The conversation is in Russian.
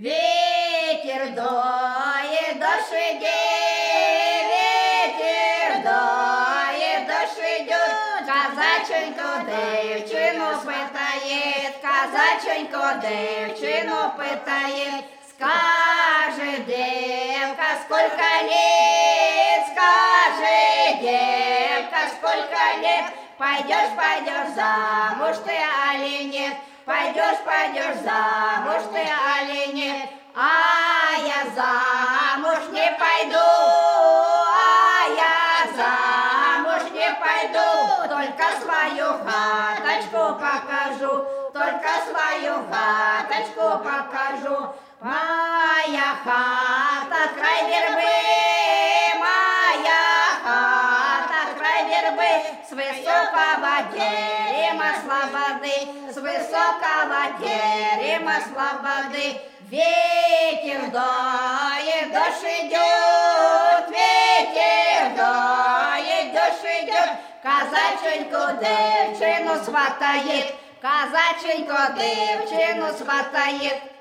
Ветер дует, дождь идет, ветер дует, дождь идет, казаченьку дівчину питає, казаченьку дівчину питає, скажи, девка, сколько лет, скажи, девка, сколько лет, пойдешь замуж ты али нет, пойдешь замуж ты али нет, а я замуж не пойду, а я замуж не пойду, только свою хаточку покажу, только свою хаточку покажу. Моя хата край вербы, моя хата край вербы, с высокого терема слободы, с высокого терема слободы. Ветер дует, дождь идет, ветер дует, дождь идет, казаченьку дівчину сватает, казаченьку дівчину сватает.